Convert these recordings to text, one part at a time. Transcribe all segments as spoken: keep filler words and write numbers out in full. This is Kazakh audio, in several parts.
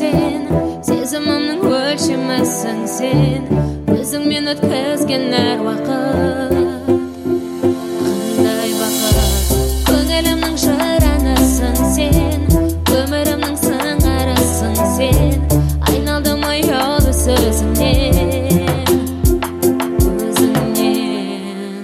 сен, сезімімнің өлшемісің сен, өзіңмен өткізген әр уақыт. Қандай бақыт, көңілімнің жыранысың сен, өмірімнің сыңарысың сен, айналдым ұялы сөзіңнен, өзіңнен.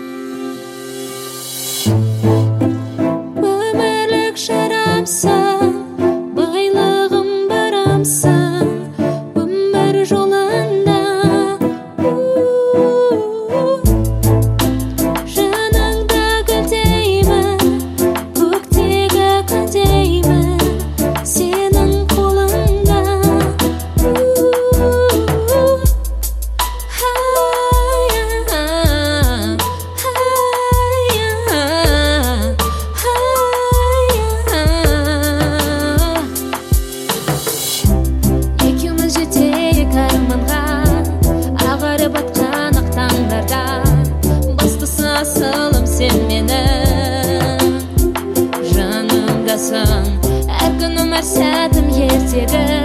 Өмірлік жарамсың, байлығым барамсың, өмір жолында. Жаныңда гүлдеймін, көктегі күндеймін, сенің қолыңда. Екеуміз жетейік арманға, ағарып атқан ақ таңдарда. Бастысы асылым сен менің жанымдасың, әр күнім әр сәтім ертегі.